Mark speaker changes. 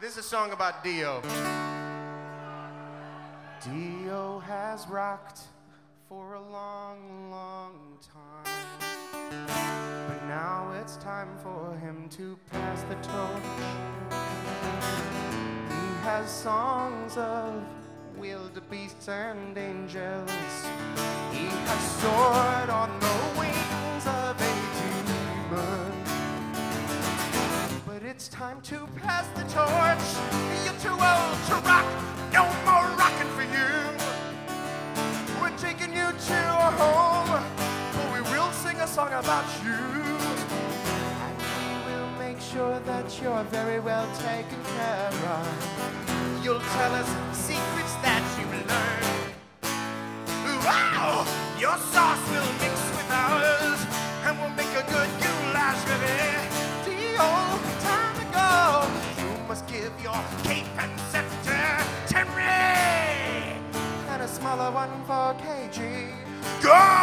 Speaker 1: This is a song about Dio. Dio has rocked for a long, long time, but now it's time for him to pass the torch. He has songs of wildebeests and angels. He has soared on the wings of a demon. But it's time to pass the torch. You're too old to rock. No more rocking for you. We're taking you to our home, but we will sing a song about you. And we will make sure that you're very well taken care of. You'll tell us secrets that you learned. Wow! Your sauce will mix with ours, and we'll make a good goulash, baby. Dio, time to go. You must give your cape and scepter to me, and a smaller one for KG. Go!